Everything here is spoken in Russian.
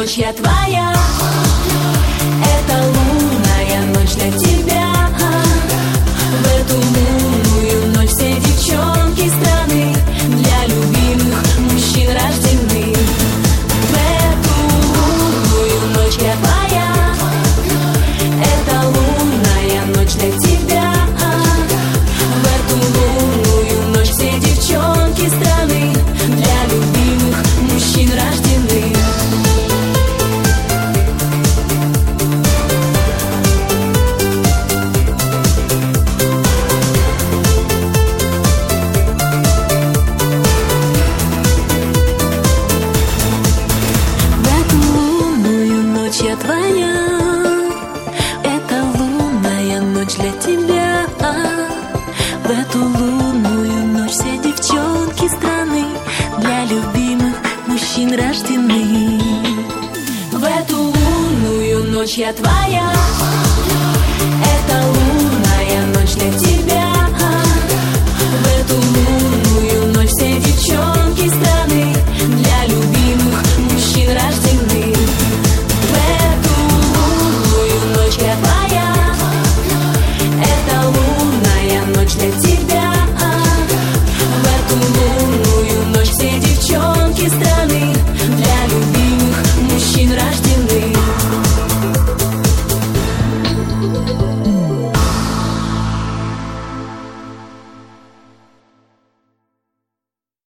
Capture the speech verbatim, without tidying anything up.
ночь я твоя. Это лунная ночь для тебя. В эту лунную ночь все девчонки страны для любимых мужчин рождены. В эту лунную ночь я твоя. Это лунная ночь для тебя. В эту лунную ночь все девчонки страны для любимых мужчин рождены. Я твоя, это лунная ночь для тебя. В эту лунную ночь все девчонки страны для любимых мужчин рождены. В эту лунную ночь я твоя. Это